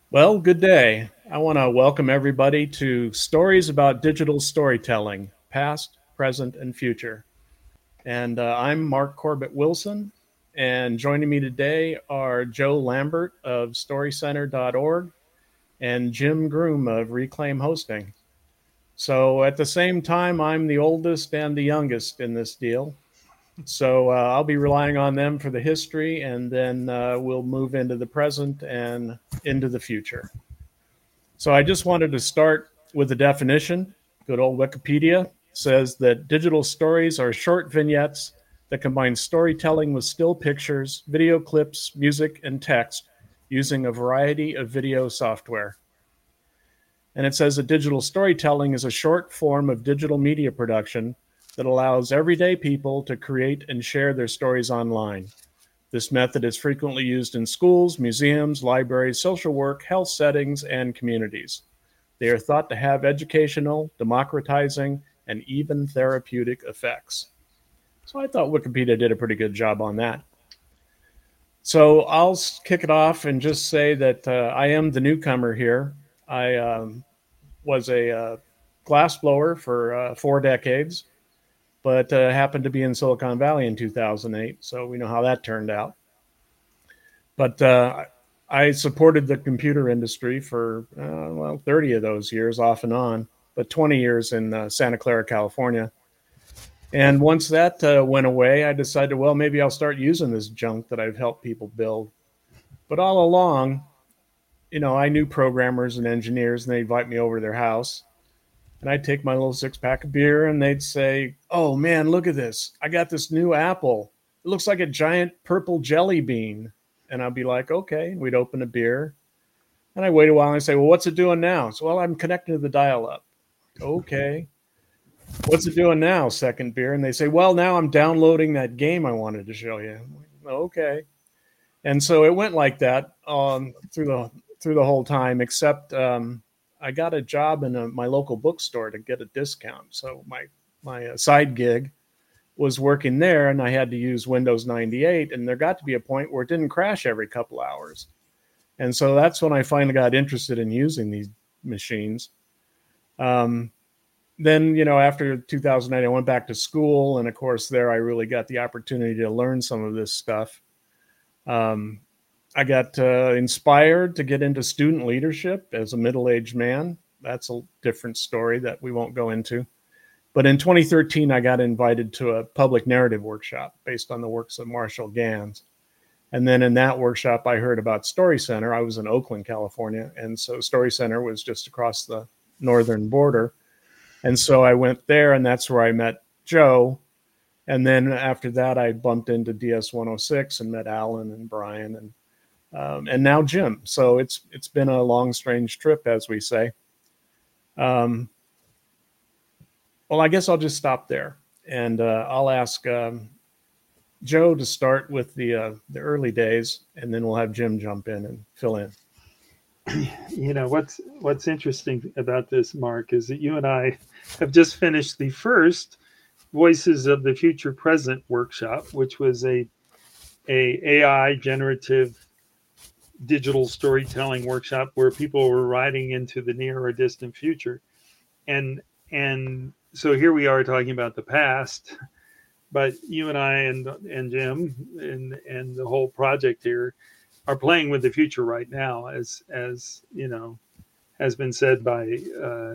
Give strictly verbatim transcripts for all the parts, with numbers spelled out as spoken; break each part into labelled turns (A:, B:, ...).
A: Well, good day. I want to welcome everybody to Stories About Digital Storytelling, Past, Present, and Future. And uh, I'm Mark Corbett Wilson. And joining me today are Joe Lambert of story center dot org and Jim Groom of Reclaim Hosting. So at the same time, I'm the oldest and the youngest in this deal. So uh, I'll be relying on them for the history, and then uh, we'll move into the present and into the future. So I just wanted to start with the definition. Good old Wikipedia says that digital stories are short vignettes that combine storytelling with still pictures, video clips, music, and text using a variety of video software. And it says that digital storytelling is a short form of digital media production that allows everyday people to create and share their stories online. This method is frequently used in schools, museums, libraries, social work, health settings, and communities. They are thought to have educational, democratizing, and even therapeutic effects. So I thought Wikipedia did a pretty good job on that. So I'll kick it off and just say that uh, I am the newcomer here. I um, was a uh, glassblower for uh, four decades, but uh, happened to be in Silicon Valley in two thousand eight. So we know how that turned out. But uh, I supported the computer industry for, uh, well, thirty of those years off and on, but twenty years in uh, Santa Clara, California. And once that uh, went away, I decided, well, maybe I'll start using this junk that I've helped people build. But all along, you know, I knew programmers and engineers, and they'd invite me over to their house. And I'd take my little six pack of beer, and they'd say, oh, man, look at this. I got this new apple. It looks like a giant purple jelly bean. And I'd be like, okay. We'd open a beer. And I wait a while and I say, well, what's it doing now? So, well, I'm connected to the dial up. Okay. What's it doing now? Second beer. And they say, well, now I'm downloading that game I wanted to show you. Like, okay. And so it went like that um, through the through the whole time, except um, I got a job in a, my local bookstore to get a discount. So my my uh, side gig was working there, and I had to use Windows ninety-eight. And there got to be a point where it didn't crash every couple hours. And so that's when I finally got interested in using these machines. Um, then, you know, after two thousand eight, I went back to school. And of course, there I really got the opportunity to learn some of this stuff. Um, I got uh, inspired to get into student leadership as a middle-aged man. That's a different story that we won't go into. But in twenty thirteen, I got invited to a public narrative workshop based on the works of Marshall Gans. And then in that workshop, I heard about Story Center. I was in Oakland, California. And so Story Center was just across the northern border. And so I went there, and that's where I met Joe. And then after that, I bumped into D S one oh six and met Alan and Brian and um, and now Jim. So it's it's been a long, strange trip, as we say. Um, well, I guess I'll just stop there, and uh, I'll ask um, Joe to start with the uh, the early days, and then we'll have Jim jump in and fill in.
B: You know what's what's interesting about this, Mark, is that you and I have just finished the first Voices of the Future Present workshop, which was a a AI generative digital storytelling workshop where people were riding into the near or distant future. And and so here we are talking about the past, but you and I and and Jim and and the whole project here are playing with the future right now, as as you know has been said by uh,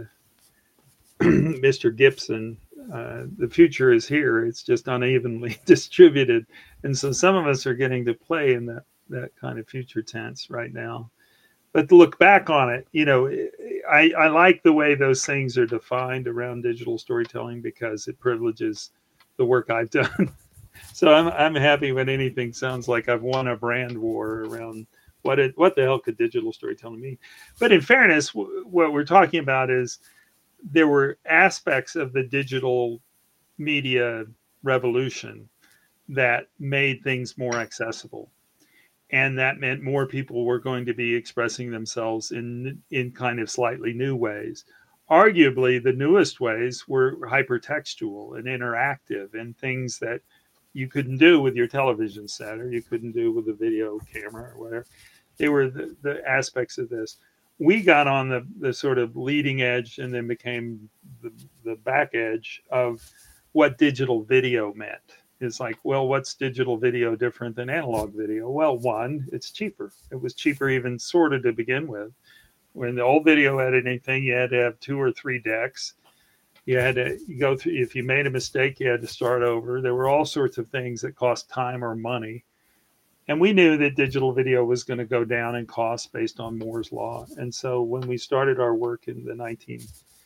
B: Mister Gibson. Uh, the future is here; it's just unevenly distributed, and so some of us are getting to play in that that kind of future tense right now. But to look back on it, you know, I, I like the way those things are defined around digital storytelling because it privileges the work I've done. So I'm I'm happy when anything sounds like I've won a brand war around what it what the hell could digital storytelling mean. But in fairness, w- what we're talking about is there were aspects of the digital media revolution that made things more accessible, and that meant more people were going to be expressing themselves in in kind of slightly new ways. Arguably, the newest ways were hypertextual and interactive and things that you couldn't do with your television set or you couldn't do with a video camera or whatever. They were the, the aspects of this. We got on the, the sort of leading edge and then became the, the back edge of what digital video meant. It's like, well, what's digital video different than analog video? Well, one, it's cheaper. It was cheaper even sort of to begin with. When the old video editing thing, you had to have two or three decks. You had to go through, if you made a mistake, you had to start over. There were all sorts of things that cost time or money. And we knew that digital video was going to go down in cost based on Moore's law. And so when we started our work in the nineteen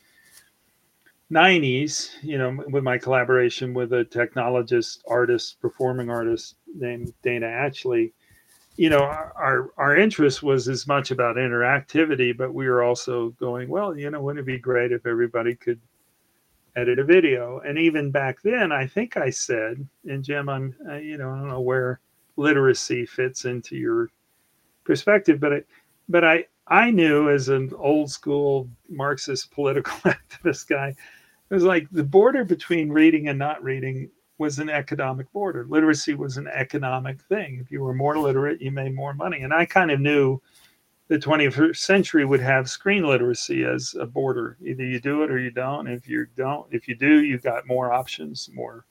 B: nineties, you know, with my collaboration with a technologist, artist, performing artist named Dana Atchley, you know, our our interest was as much about interactivity, but we were also going, well, you know, wouldn't it be great if everybody could edit a video? And even back then, I think I said, and Jim, I'm, uh, you know, I don't know where literacy fits into your perspective, but I, but I, I knew as an old school Marxist political activist guy, it was like the border between reading and not reading was an economic border. Literacy was an economic thing. If you were more literate, you made more money. And I kind of knew the twenty-first century would have screen literacy as a border. Either you do it or you don't. If you don't, if you do, you've got more options, more,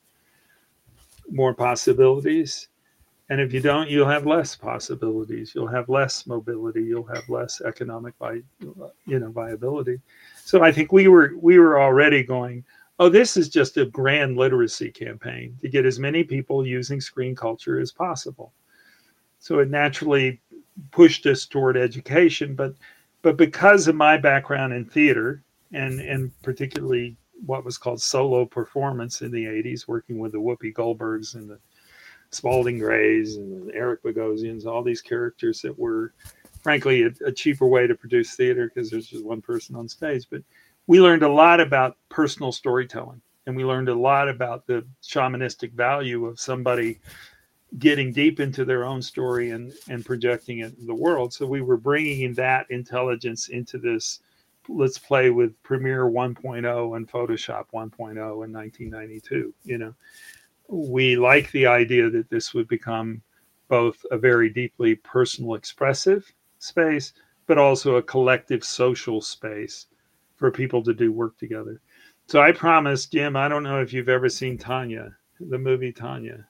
B: more possibilities. And if you don't, you'll have less possibilities. You'll have less mobility. You'll have less economic, vi- you know, viability. So I think we were we were already going, oh, this is just a grand literacy campaign to get as many people using screen culture as possible. So it naturally pushed us toward education. But but because of my background in theater and and particularly what was called solo performance in the eighties, working with the Whoopi Goldbergs and the Spalding Grays and Eric Bogosians, all these characters that were, frankly, a, a cheaper way to produce theater because there's just one person on stage. But we learned a lot about personal storytelling, and we learned a lot about the shamanistic value of somebody getting deep into their own story and, and projecting it in the world. So we were bringing that intelligence into this, let's play with Premiere one point oh and Photoshop one point oh in nineteen ninety-two, you know. We like the idea that this would become both a very deeply personal expressive space, but also a collective social space for people to do work together. So I promised, Jim, I don't know if you've ever seen Tanya, the movie Tanya.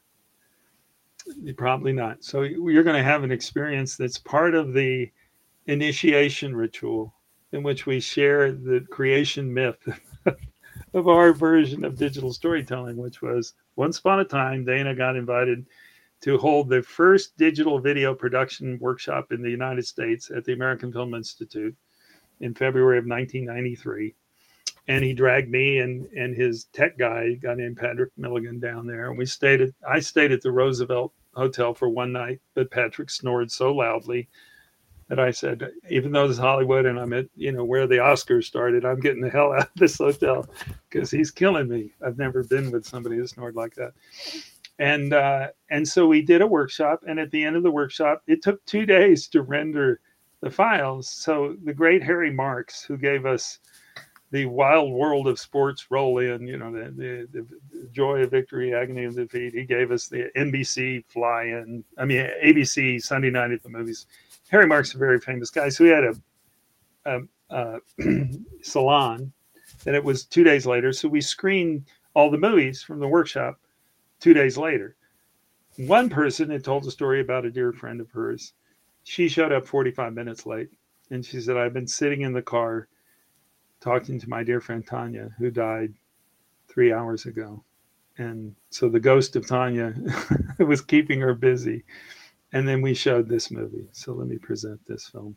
B: Probably not. So you're going to have an experience that's part of the initiation ritual in which we share the creation myth of our version of digital storytelling, which was once upon a time, Dana got invited to hold the first digital video production workshop in the United States at the American Film Institute in February of nineteen ninety-three. And he dragged me and, and his tech guy, a guy named Patrick Milligan, down there. And we stayed at, I stayed at the Roosevelt Hotel for one night, but Patrick snored so loudly that I said, even though this is Hollywood and I'm at, you know, where the Oscars started, I'm getting the hell out of this hotel because he's killing me. I've never been with somebody who snored like that. And uh, and so we did a workshop. And at the end of the workshop, it took two days to render the files. So the great Harry Marks, who gave us the wild world of sports roll in, you know, the, the, the joy of victory, agony of defeat. He gave us the N B C fly in, I mean, A B C Sunday night at the movies. Harry Mark's a very famous guy. So we had a, a, a salon, and it was two days later. So we screened all the movies from the workshop two days later. One person had told a story about a dear friend of hers. She showed up forty-five minutes late, and she said, I've been sitting in the car talking to my dear friend Tanya, who died three hours ago. And so the ghost of Tanya was keeping her busy. And then we showed this movie. So let me present this film.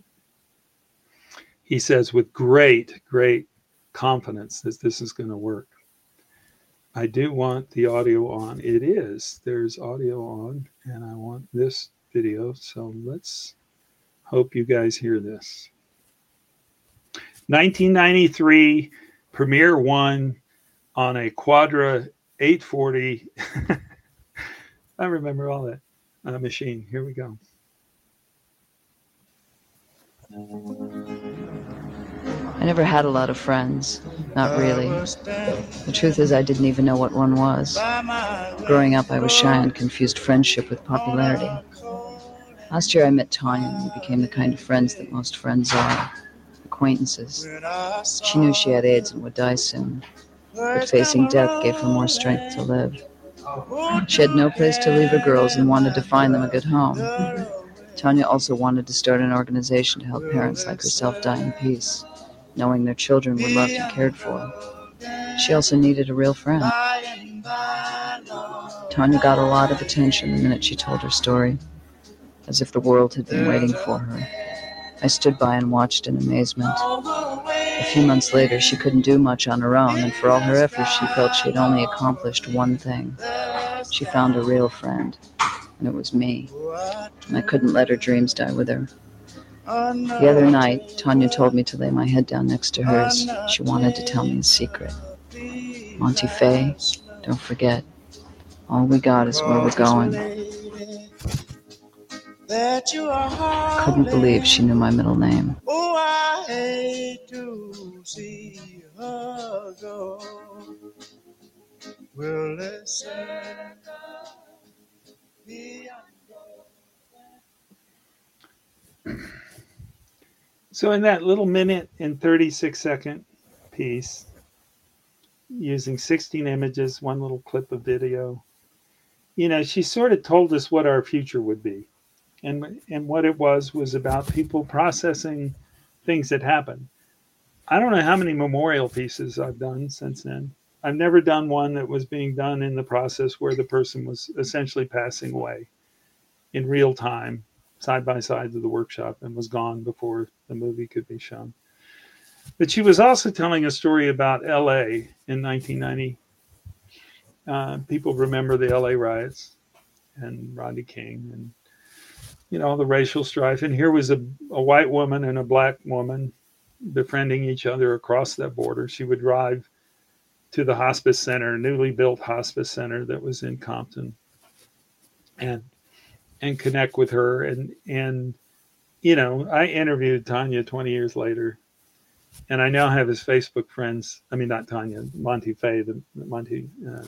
B: He says with great, great confidence that this is going to work. I do want the audio on. It is. There's audio on, and I want this video. So let's hope you guys hear this. nineteen ninety-three, Premiere One on a Quadra eight forty. I remember all that. Uh, machine. Here we go.
C: I never had a lot of friends. Not really. The truth is, I didn't even know what one was. Growing up, I was shy and confused friendship with popularity. Last year I met Tanya and we became the kind of friends that most friends are, acquaintances. She knew she had AIDS and would die soon, but facing death gave her more strength to live. She had no place to leave her girls and wanted to find them a good home. Tanya also wanted to start an organization to help parents like herself die in peace, knowing their children were loved and cared for. She also needed a real friend. Tanya got a lot of attention the minute she told her story, as if the world had been waiting for her. I stood by and watched in amazement. A few months later, she couldn't do much on her own, and for all her efforts, she felt she had only accomplished one thing. She found a real friend, and it was me. And I couldn't let her dreams die with her. The other night, Tanya told me to lay my head down next to hers. She wanted to tell me a secret. Monty Faye, don't forget, all we got is where we're going. Couldn't believe she knew my middle name.
D: Oh, I hate to see her go. Well, listen.
B: So in that little minute and thirty-six second piece, using sixteen images, one little clip of video, you know, she sort of told us what our future would be. And, and what it was was about people processing things that happened. I don't know how many memorial pieces I've done since then. I've never done one that was being done in the process where the person was essentially passing away in real time, side by side to the workshop, and was gone before the movie could be shown. But she was also telling a story about L A in nineteen ninety. Uh, people remember the L A riots and Rodney King and, you know, the racial strife. And here was a, a white woman and a black woman befriending each other across that border. She would drive to the hospice center, newly built hospice center that was in Compton, and and connect with her. And, and you know, I interviewed Tanya twenty years later, and I now have his Facebook friends. I mean, not Tanya, Monty Faye, the Monty uh,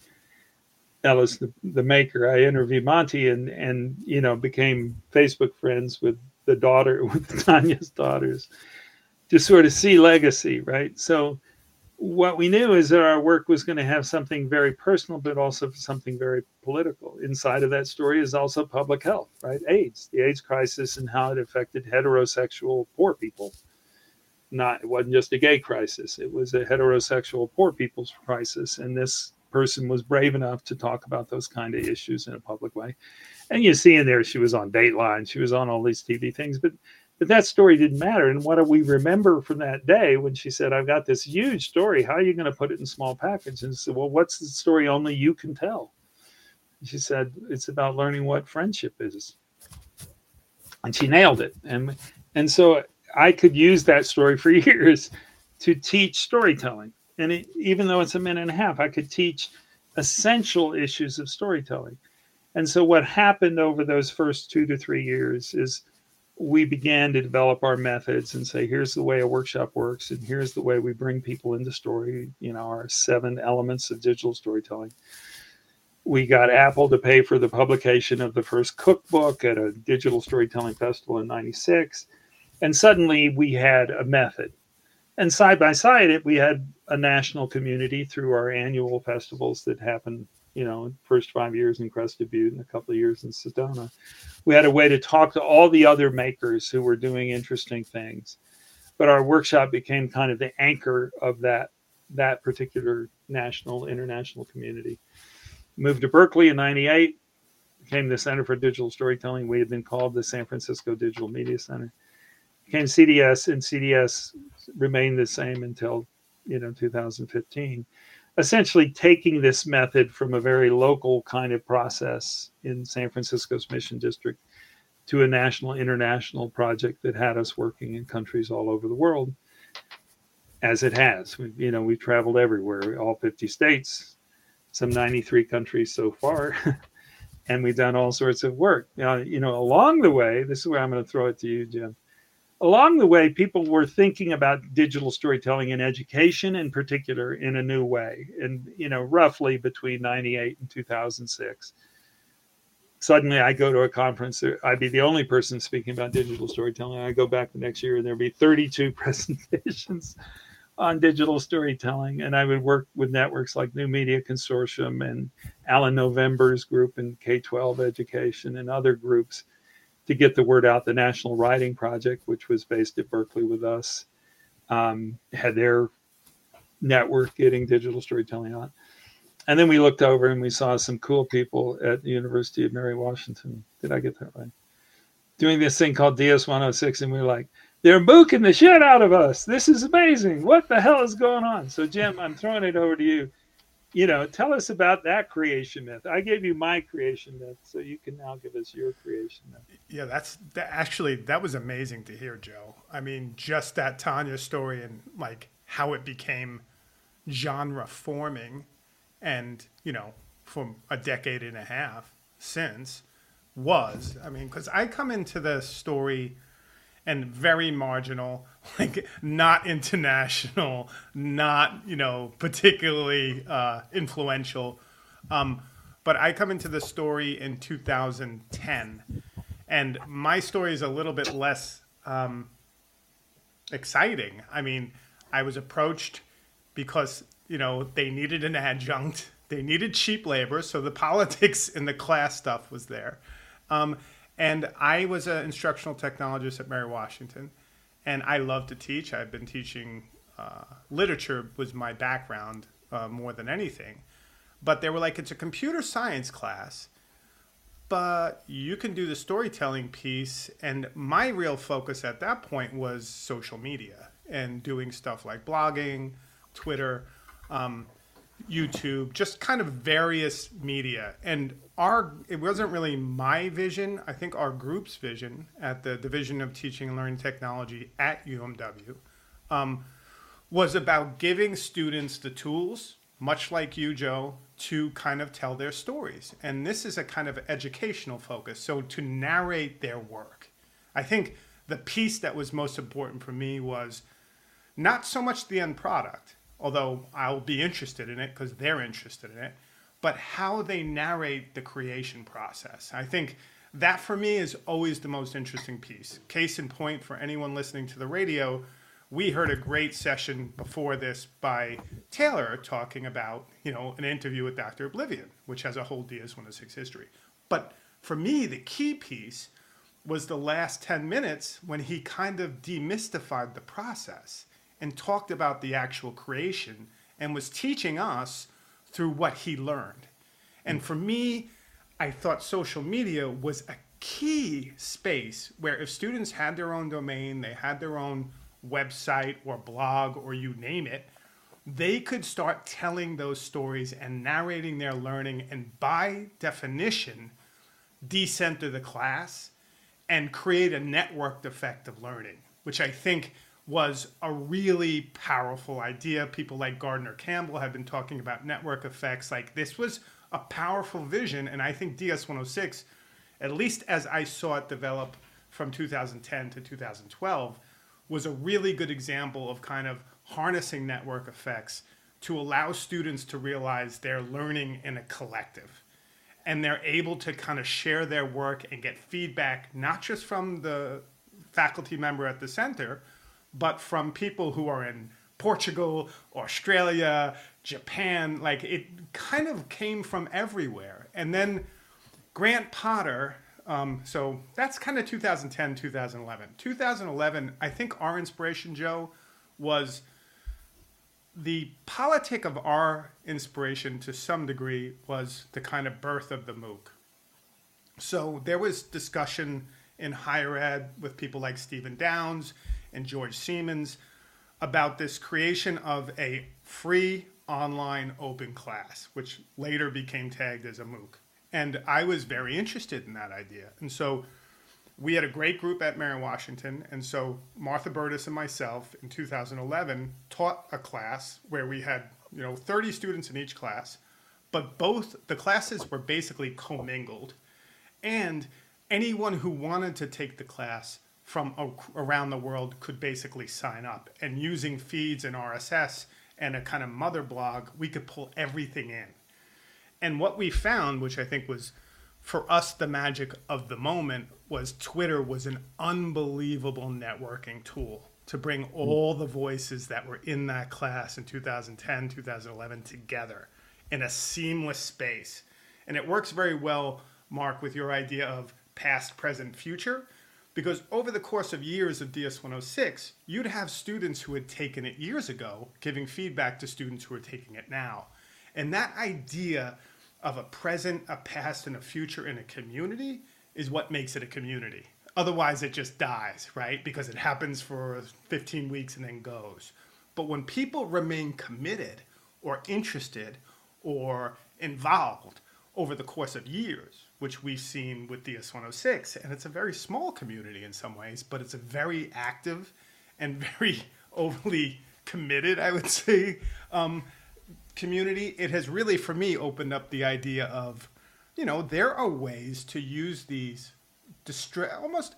B: Ellis, the, the maker. I interviewed Monty and, and, you know, became Facebook friends with the daughter, with Tanya's daughters, to sort of see legacy, right? So what we knew is that our work was going to have something very personal, but also something very political. Inside of that story is also public health, right? AIDS, the AIDS crisis and how it affected heterosexual poor people. Not, it wasn't just a gay crisis. It was a heterosexual poor people's crisis. And this person was brave enough to talk about those kind of issues in a public way. And you see in there, she was on Dateline, she was on all these T V things, but but that story didn't matter. And what do we remember from that day when she said, I've got this huge story, how are you going to put it in small packages? And I said, well, what's the story only you can tell? And she said, it's about learning what friendship is. And she nailed it. And and so I could use that story for years to teach storytelling. And it, even though it's a minute and a half, I could teach essential issues of storytelling. And so what happened over those first two to three years is we began to develop our methods and say, here's the way a workshop works, and here's the way we bring people into story, you know, our seven elements of digital storytelling. We got Apple to pay for the publication of the first cookbook at a digital storytelling festival in ninety-six. And suddenly we had a method. And side by side it, we had a national community through our annual festivals that happened, you know, first five years in Crested Butte and a couple of years in Sedona. We had a way to talk to all the other makers who were doing interesting things. But our workshop became kind of the anchor of that, that particular national, international community. Moved to Berkeley in ninety-eight, became the Center for Digital Storytelling. We had been called the San Francisco Digital Media Center. Became C D S, and C D S remained the same until, you know, two thousand fifteen. Essentially taking this method from a very local kind of process in San Francisco's Mission District to a national, international project that had us working in countries all over the world, as it has. We, you know, we've traveled everywhere, all fifty states, some ninety-three countries so far, and we've done all sorts of work. Now, you know, along the way, this is where I'm going to throw it to you, Jim. Along the way, people were thinking about digital storytelling in education in particular in a new way. And, you know, roughly between ninety-eight and two thousand six, suddenly I go to a conference, I'd be the only person speaking about digital storytelling. I go back the next year and there'd be thirty-two presentations on digital storytelling. And I would work with networks like New Media Consortium and Alan November's group in K twelve education and other groups to get the word out. The National Writing Project, which was based at Berkeley with us, um, had their network getting digital storytelling on. And then we looked over and we saw some cool people at the University of Mary Washington. Did I get that right? Doing this thing called D S one oh six. And we were like, they're mooking the shit out of us. This is amazing. What the hell is going on? So, Jim, I'm throwing it over to you. You know, tell us about that creation myth. I gave you my creation myth, so you can now give us your creation myth.
E: Yeah, that's that, actually, that was amazing to hear, Joe. I mean, just that Tanya story and like how it became genre forming. And, you know, from a decade and a half since was, I mean, because I come into the story and very marginal, like not international, not, you know, particularly uh, influential. Um, but I come into the story in two thousand ten. And my story is a little bit less um, exciting. I mean, I was approached because, you know, they needed an adjunct. They needed cheap labor. So the politics and the class stuff was there. Um, and I was an instructional technologist at Mary Washington. And I love to teach. I've been teaching uh, literature was my background uh, more than anything. But they were like, it's a computer science class, but you can do the storytelling piece. And my real focus at that point was social media and doing stuff like blogging, Twitter, um, YouTube, just kind of various media. And our, it wasn't really my vision. I think our group's vision at the Division of Teaching and Learning Technology at U M W um, was about giving students the tools, much like you, Joe, to kind of tell their stories. And this is a kind of educational focus. So to narrate their work. I think the piece that was most important for me was not so much the end product, although I'll be interested in it because they're interested in it, but how they narrate the creation process. I think that for me is always the most interesting piece. Case in point, for anyone listening to the radio, we heard a great session before this by Taylor talking about, you know, an interview with Doctor Oblivion, which has a whole D S one oh six history. But for me, the key piece was the last ten minutes when he kind of demystified the process and talked about the actual creation and was teaching us through what he learned. And for me, I thought social media was a key space where if students had their own domain, they had their own website or blog or you name it, they could start telling those stories and narrating their learning and by definition, decenter the class and create a networked effect of learning, which I think was a really powerful idea. People like Gardner Campbell have been talking about network effects. Like this was a powerful vision. And I think D S one oh six, at least as I saw it develop from two thousand ten to two thousand twelve, was a really good example of kind of harnessing network effects to allow students to realize they're learning in a collective. And they're able to kind of share their work and get feedback, not just from the faculty member at the center, but from people who are in Portugal, Australia, Japan. Like it kind of came from everywhere. And then Grant Potter, um, so that's kind of two thousand ten, two thousand eleven. two thousand eleven, I think our inspiration, Joe, was the politic of our inspiration to some degree was the kind of birth of the MOOC. So there was discussion in higher ed with people like Stephen Downs and George Siemens about this creation of a free online open class, which later became tagged as a MOOC. And I was very interested in that idea. And so we had a great group at Mary Washington. And so Martha Burtis and myself in two thousand eleven taught a class where we had, you know, thirty students in each class, but both the classes were basically commingled. And anyone who wanted to take the class from a, around the world could basically sign up. And using feeds and R S S and a kind of mother blog, we could pull everything in. And what we found, which I think was for us, the magic of the moment was Twitter was an unbelievable networking tool to bring all the voices that were in that class in two thousand ten, two thousand eleven together in a seamless space. And it works very well, Mark, with your idea of past, present, future, because over the course of years of D S one oh six, you'd have students who had taken it years ago giving feedback to students who are taking it now. And that idea of a present, a past, and a future in a community is what makes it a community. Otherwise, it just dies, right? Because it happens for fifteen weeks and then goes. But when people remain committed or interested or involved over the course of years, which we've seen with D S one oh six, and it's a very small community in some ways, but it's a very active and very overly committed, I would say, um, community. It has really, for me, opened up the idea of, you know, there are ways to use these distra- almost,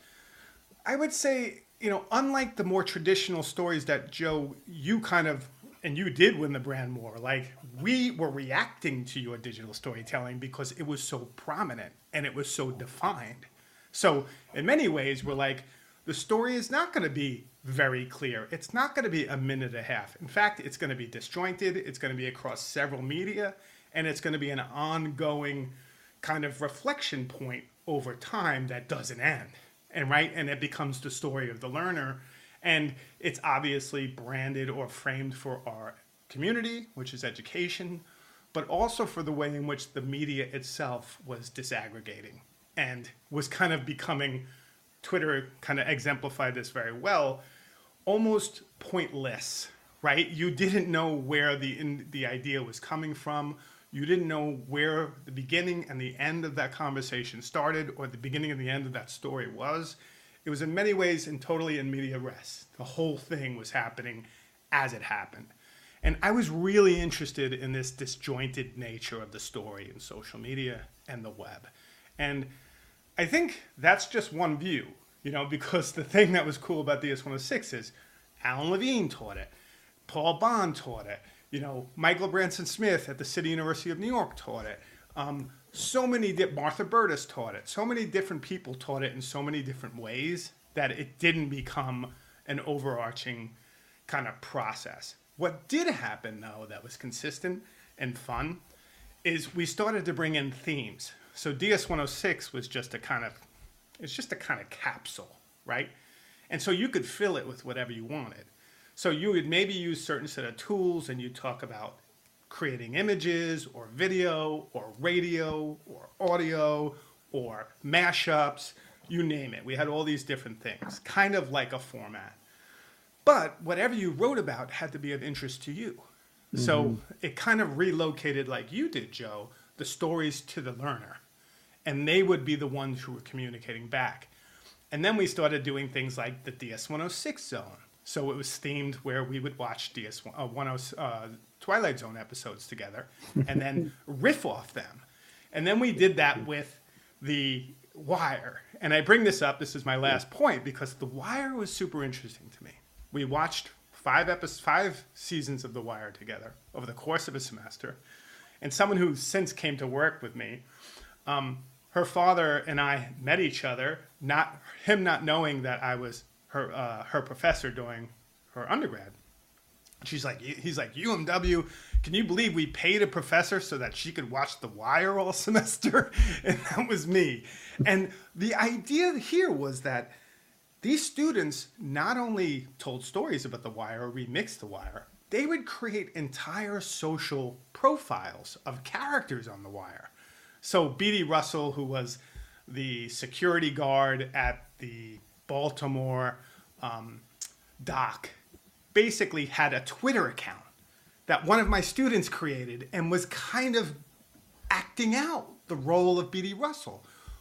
E: I would say, you know, unlike the more traditional stories that, Joe, you kind of, and you did win the brand war, like we were reacting to your digital storytelling because it was so prominent and it was so defined. So in many ways, we're like, the story is not going to be very clear. It's not going to be a minute and a half. In fact, it's going to be disjointed. It's going to be across several media, and it's going to be an ongoing kind of reflection point over time that doesn't end. And right, and it becomes the story of the learner. And it's obviously branded or framed for our community, which is education, but also for the way in which the media itself was disaggregating and was kind of becoming, Twitter kind of exemplified this very well, almost pointless, right? You didn't know where the in, the idea was coming from. You didn't know where the beginning and the end of that conversation started or the beginning and the end of that story was. It was in many ways and totally in media res. The whole thing was happening as it happened. And I was really interested in this disjointed nature of the story in social media and the web. And I think that's just one view, you know, because the thing that was cool about D S one oh six is Alan Levine taught it, Paul Bond taught it, you know, Michael Branson Smith at the City University of New York taught it. Um, so many, di- Martha Burtis taught it. So many different people taught it in so many different ways that it didn't become an overarching kind of process. What did happen, though, that was consistent and fun is we started to bring in themes. So D S one oh six was just a kind of, it's just a kind of capsule, right? And so you could fill it with whatever you wanted. So you would maybe use certain set of tools and you talk about creating images or video or radio or audio or mashups, you name it. We had all these different things, kind of like a format. But whatever you wrote about had to be of interest to you. Mm-hmm. So it kind of relocated, like you did, Joe, the stories to the learner. And they would be the ones who were communicating back. And then we started doing things like the D S one oh six zone. So it was themed where we would watch D S one oh, uh, Twilight Zone episodes together and then riff off them. And then we did that with The Wire. And I bring this up, this is my last point, because The Wire was super interesting to me. We watched five episodes, five seasons of The Wire together over the course of a semester. And someone who since came to work with me, um, her father and I met each other, not him not knowing that I was her uh, her professor during her undergrad. She's like, he's like, U M W, can you believe we paid a professor so that she could watch The Wire all semester? And that was me. And the idea here was that these students not only told stories about The Wire or remixed The Wire, they would create entire social profiles of characters on The Wire. So Beatty Russell, who was the security guard at the Baltimore um, dock, basically had a Twitter account that one of my students created and was kind of acting out the role of Beatty Russell.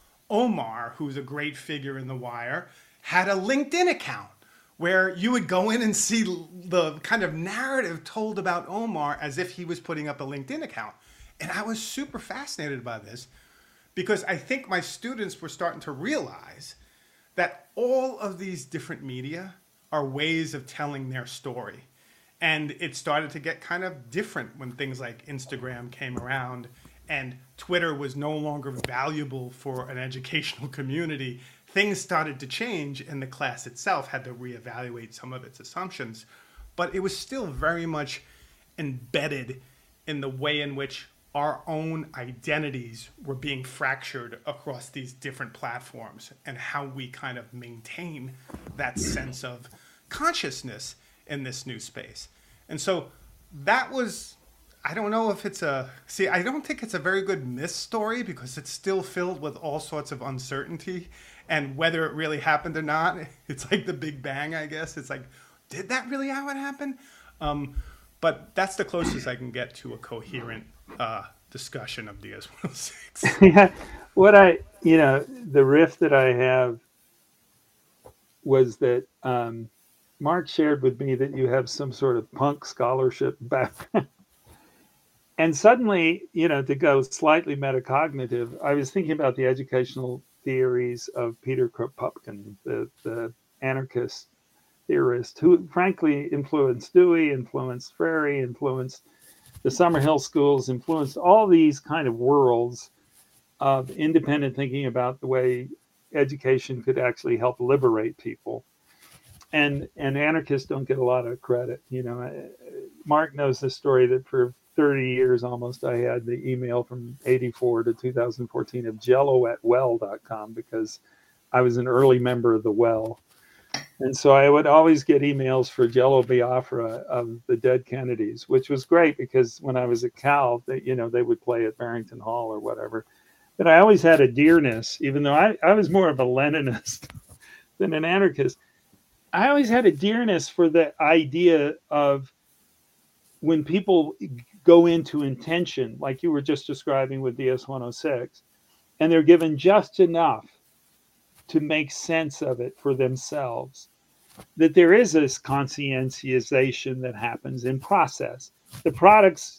E: Omar, who's a great figure in The Wire, had a LinkedIn account where you would go in and see the kind of narrative told about Omar as if he was putting up a LinkedIn account. And I was super fascinated by this because I think my students were starting to realize that all of these different media are ways of telling their story. And it started to get kind of different when things like Instagram came around and Twitter was no longer valuable for an educational community, things started to change, and the class itself had to reevaluate some of its assumptions. But it was still very much embedded in the way in which our own identities were being fractured across these different platforms, and how we kind of maintain that sense of consciousness in this new space. And so that was, I don't know if it's a, see, I don't think it's a very good myth story, because it's still filled with all sorts of uncertainty, and whether it really happened or not, it's like the Big Bang, I guess. It's like, did that really how it happened? Um, but that's the closest I can get to a coherent uh, discussion of D S one oh six.
B: Yeah, what I, you know, the riff that I have was that um, Mark shared with me that you have some sort of punk scholarship background. And suddenly, you know, to go slightly metacognitive, I was thinking about the educational theories of Peter Kropotkin, the, the anarchist theorist, who frankly influenced Dewey, influenced Freire, influenced the Summerhill schools, influenced all these kind of worlds of independent thinking about the way education could actually help liberate people. And and anarchists don't get a lot of credit. You know, Mark knows the story that for thirty years almost, I had the email from eighty-four to two thousand fourteen of jello at well dot com, because I was an early member of the Well. And so I would always get emails for Jello Biafra of the dead Kennedys, which was great, because when I was at Cal, they, you know, they would play at Barrington Hall or whatever. But I always had a dearness, even though I, I was more of a Leninist than an anarchist. I always had a dearness for the idea of when people go into intention, like you were just describing with D S one oh six, and they're given just enough to make sense of it for themselves, that there is this conscientization that happens in process. The products,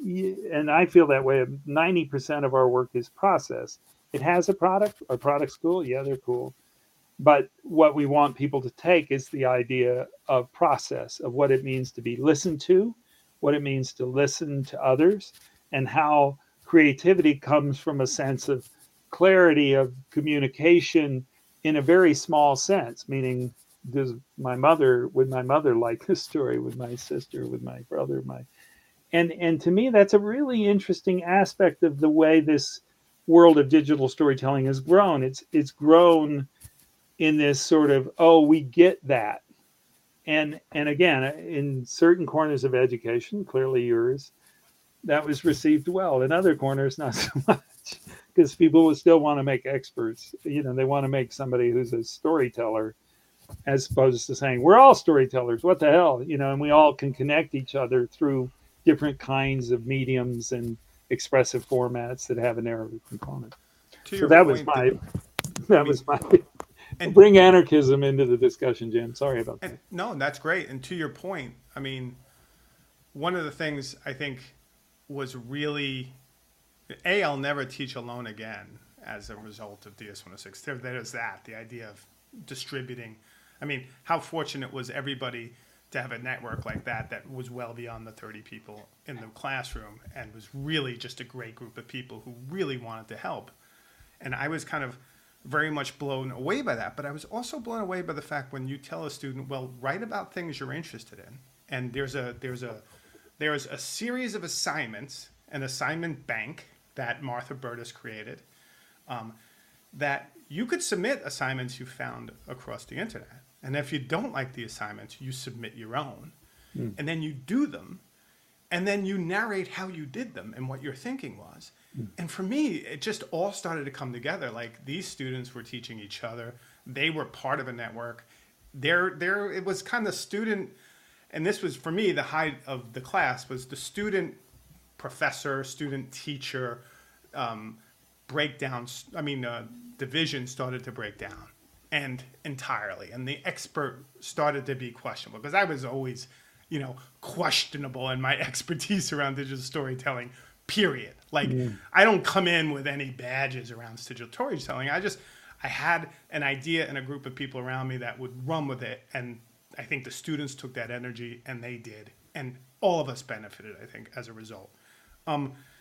B: and I feel that way, ninety percent of our work is process. It has a product. Our product's cool. Yeah, they're cool. But what we want people to take is the idea of process, of what it means to be listened to, what it means to listen to others, and how creativity comes from a sense of clarity of communication in a very small sense, meaning, does my mother, would my mother like this story, with my sister, with my brother, my, and, and to me, that's a really interesting aspect of the way this world of digital storytelling has grown. It's, it's grown in this sort of, oh, we get that. And, and again, in certain corners of education, clearly yours, that was received well. In other corners, not so much, because people will still want to make experts. You know, they want to make somebody who's a storyteller, as opposed to saying, we're all storytellers, what the hell? You know, and we all can connect each other through different kinds of mediums and expressive formats that have a narrative component.
E: To
B: So
E: your
B: that was
E: point,
B: my,
E: the-
B: that
E: I mean,
B: was my,
E: and-
B: bring anarchism into the discussion, Jim. Sorry about that.
E: And no, that's great. And to your point, I mean, one of the things I think was really, A, I'll never teach alone again as a result of D S one oh six. There, there's that, the idea of distributing. I mean, how fortunate was everybody to have a network like that that was well beyond the thirty people in the classroom, and was really just a great group of people who really wanted to help. And I was kind of very much blown away by that. But I was also blown away by the fact when you tell a student, well, write about things you're interested in. And there's a there's a there's a series of assignments, an assignment bank that Martha Burtis created, um, that you could submit assignments you found across the internet. And if you don't like the assignments, you submit your own. Mm. And then you do them. And then you narrate how you did them and what your thinking was. Mm. And for me, it just all started to come together. Like, these students were teaching each other. They were part of a network. There, there, it was kind of student, and this was, for me, the height of the class was the student professor, student teacher um, breakdowns. I mean, uh, division started to break down, and entirely. And the expert started to be questionable, because I was always, you know, questionable in my expertise around digital storytelling, period. Like, mm. I don't come in with any badges around digital storytelling. I just, I had an idea and a group of people around me that would run with it. And I think the students took that energy, and they did. And all of us benefited, I think, as a result. Um,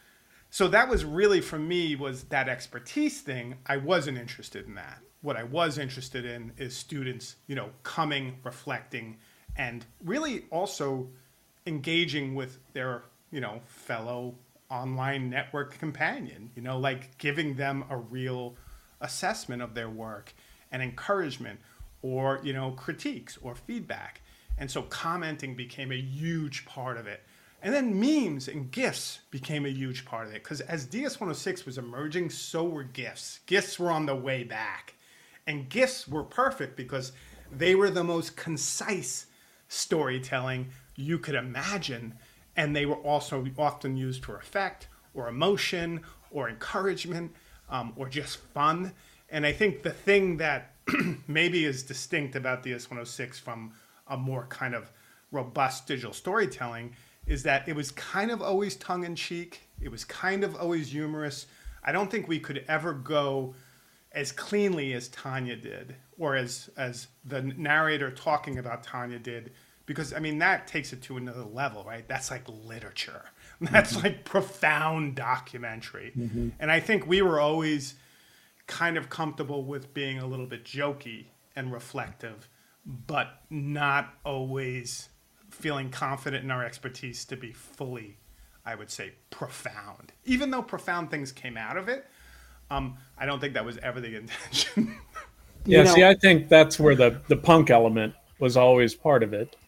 E: So that was really for me was that expertise thing. I wasn't interested in that. What I was interested in is students, you know, coming, reflecting, and really also engaging with their, you know, fellow online network companion, you know, like giving them a real assessment of their work and encouragement or, you know, critiques or feedback. And so commenting became a huge part of it. And then memes and GIFs became a huge part of it because as D S one oh six was emerging, so were GIFs. GIFs were on the way back. And GIFs were perfect because they were the most concise storytelling you could imagine. And they were also often used for effect or emotion or encouragement um, or just fun. And I think the thing that maybe is distinct about D S one oh six from a more kind of robust digital storytelling is that it was kind of always tongue-in-cheek. It was kind of always humorous. I don't think we could ever go as cleanly as Tanya did, or as as the narrator talking about Tanya did, because, I mean, that takes it to another level, right? That's like literature. That's mm-hmm. like profound documentary. Mm-hmm. And I think we were always kind of comfortable with being a little bit jokey and reflective, but not always feeling confident in our expertise to be fully, I would say, profound. Even though profound things came out of it, um, I don't think that was ever the intention.
A: Yeah,
B: You know-
A: see, I think that's where the, the punk element was always part of it.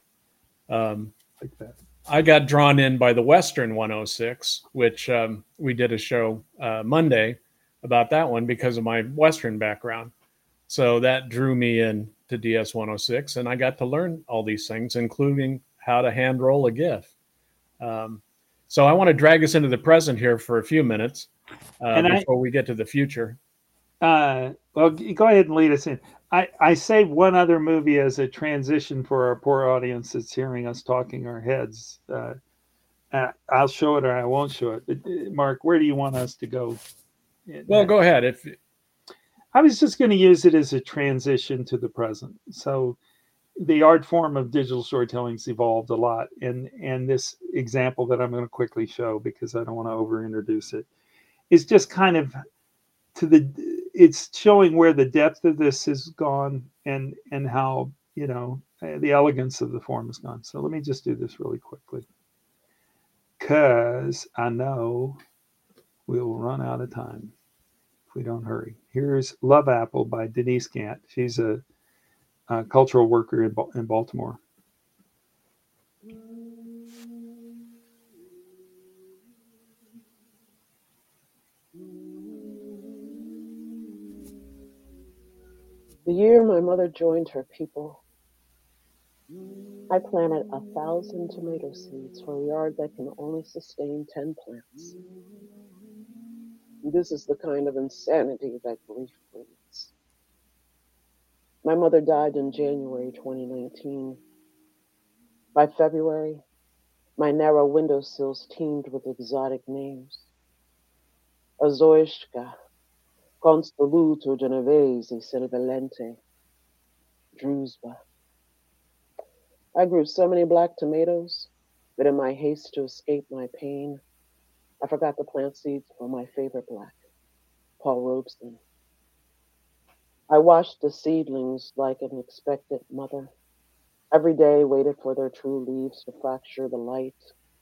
A: Um,
B: like that.
A: I got drawn in by the Western one oh six, which um, we did a show uh, Monday about that one because of my Western background. So that drew me in to D S one oh six, and I got to learn all these things, including how to hand roll a GIF. Um, so I want to drag us into the present here for a few minutes uh, before I, we get to the future.
B: Uh, well, go ahead and lead us in. I, I saved one other movie as a transition for our poor audience that's hearing us talking our heads. Uh, uh, I'll show it or I won't show it. But, uh, Mark, where do you want us to go?
A: Well, go ahead. If
B: I was just going to use it as a transition to the present. So the art form of digital storytelling has evolved a lot. And, and this example that I'm going to quickly show, because I don't want to over introduce it, is just kind of to the, it's showing where the depth of this has gone and, and how, you know, the elegance of the form has gone. So let me just do this really quickly, because I know we'll run out of time if we don't hurry. Here's Love Apple by Denise Gant. She's a, a cultural worker in, in Baltimore.
F: The year my mother joined her people, I planted a thousand tomato seeds for a yard that can only sustain ten plants. This is the kind of insanity that grief breeds. My mother died in January twenty nineteen. By February, my narrow windowsills teemed with exotic names. Azoishka, Constelluto Genovese, Silvalente, Drusba. I grew so many black tomatoes that in my haste to escape my pain, I forgot to plant seeds for my favorite black, Paul Robeson. I watched the seedlings like an expectant mother. Every day waited for their true leaves to fracture the light.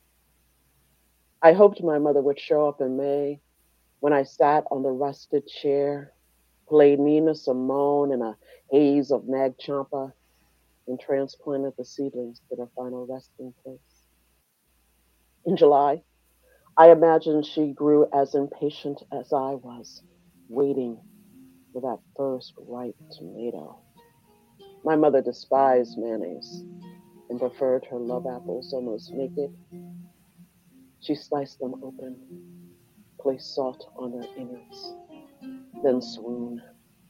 F: I hoped my mother would show up in May when I sat on the rusted chair, played Nina Simone in a haze of Nag Champa, and transplanted the seedlings to their final resting place. In July, I imagined she grew as impatient as I was, waiting for that first ripe tomato. My mother despised mayonnaise and preferred her love apples almost naked. She sliced them open, placed salt on their innards, then swooned.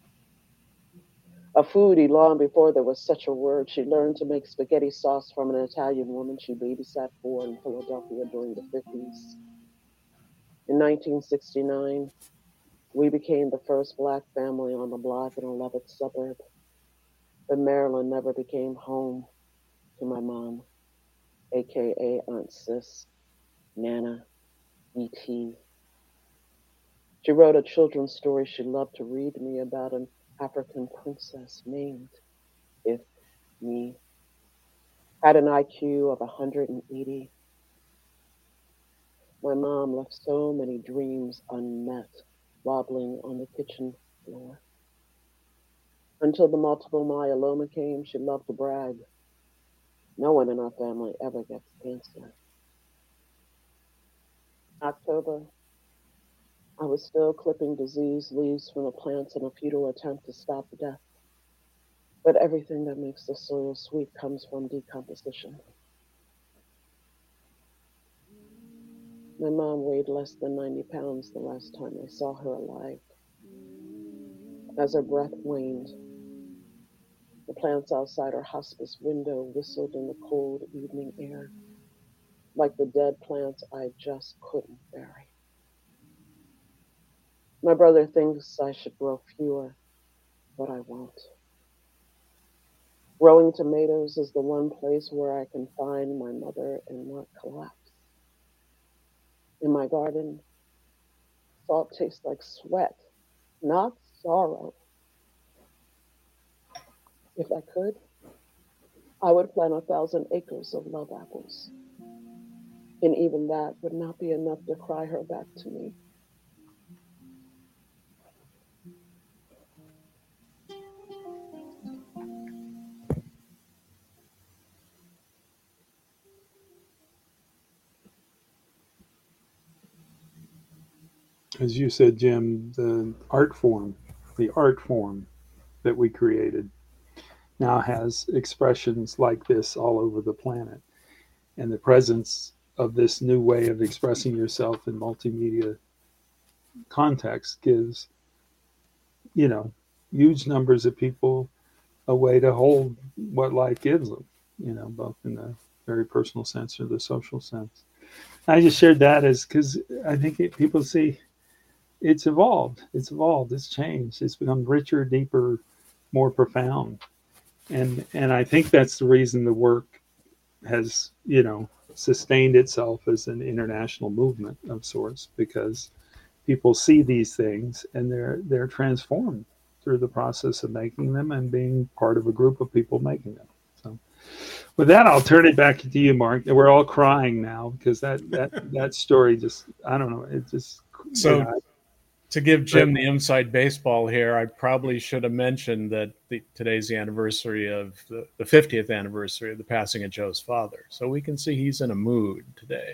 F: A foodie long before there was such a word, she learned to make spaghetti sauce from an Italian woman she babysat for in Philadelphia during the fifties. In nineteen sixty-nine, we became the first black family on the block in a Lubbock suburb, but Maryland never became home to my mom, aka Aunt Sis, Nana, E T, She wrote a children's story she loved to read me about an African princess named If Me. Had an I Q of one hundred eighty. My mom left so many dreams unmet, wobbling on the kitchen floor. Until the multiple myeloma came, she loved to brag. No one in our family ever gets cancer. October, I was still clipping diseased leaves from the plants in a futile attempt to stop death. But everything that makes the soil sweet comes from decomposition. My mom weighed less than ninety pounds the last time I saw her alive. As her breath waned, the plants outside her hospice window whistled in the cold evening air, like the dead plants I just couldn't bury. My brother thinks I should grow fewer, but I won't. Growing tomatoes is the one place where I can find my mother and not collapse. In my garden, salt tastes like sweat, not sorrow. If I could, I would plant a thousand acres of love apples. And even that would not be enough to cry her back to me.
B: As you said, Jim, the art form, the art form that we created now has expressions like this all over the planet. And the presence of this new way of expressing yourself in multimedia context gives, you know, huge numbers of people a way to hold what life gives them, you know, both in the very personal sense or the social sense. I just shared that as because I think it, people see it's evolved, it's evolved, it's changed, it's become richer, deeper, more profound. And and I think that's the reason the work has, you know, sustained itself as an international movement of sorts, because people see these things and they're they're transformed through the process of making them and being part of a group of people making them. So with that, I'll turn it back to you, Mark. We're all crying now because that that that story just, I don't know, it just
A: So
B: you know,
A: to give Jim the inside baseball here, I probably should have mentioned that the, today's the anniversary of the, the fiftieth anniversary of the passing of Joe's father. So we can see he's in a mood today.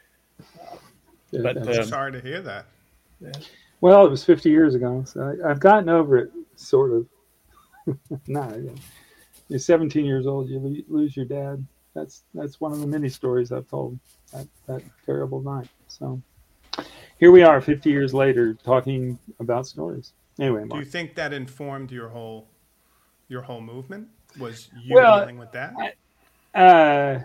B: yeah,
A: But
B: that's-
A: um,
E: Sorry to hear that.
A: yeah.
B: well, it was fifty years ago, so I, I've gotten over it, sort of. Nah, yeah. You're seventeen years old, you lo- lose your dad. That's that's one of the many stories I've told that, that terrible night. So here we are fifty years later talking about stories. Anyway,
E: Do you
B: Mark.
E: think that informed your whole your whole movement? Was you
B: Well,
E: dealing with that?
B: I, uh,